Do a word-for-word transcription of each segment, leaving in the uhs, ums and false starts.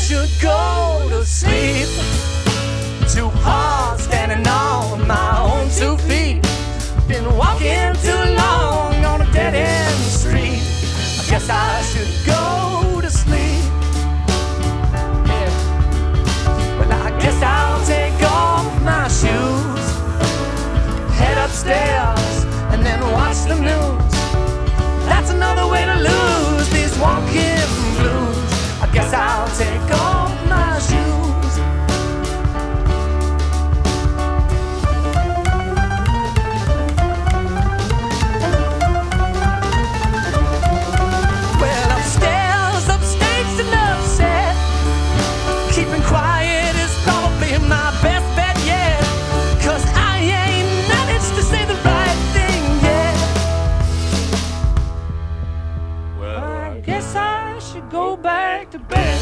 should go to sleep. Too hard standing on my own two feet. Been walking too long on a dead end street. I guess I should go to sleep. Yeah. Well, I guess I'll take off my shoes, head upstairs, and then watch the news. That's another way to lose these walking blues. I guess I'll take off my shoes. Well, upstairs, upstage and upset, keeping quiet is probably my best bet yet. 'Cause I ain't managed to say the right thing yet. Well, I guess I should go back to bed.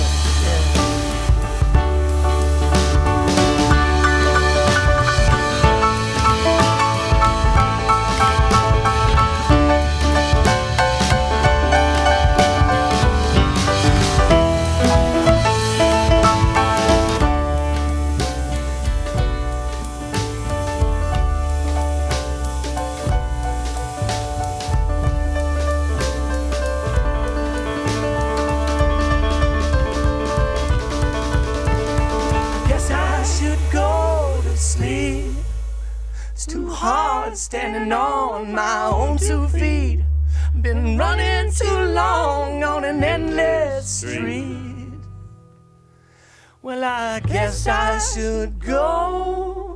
It's too hard standing on my own two feet. Been running too long on an endless street. Well, I guess I should go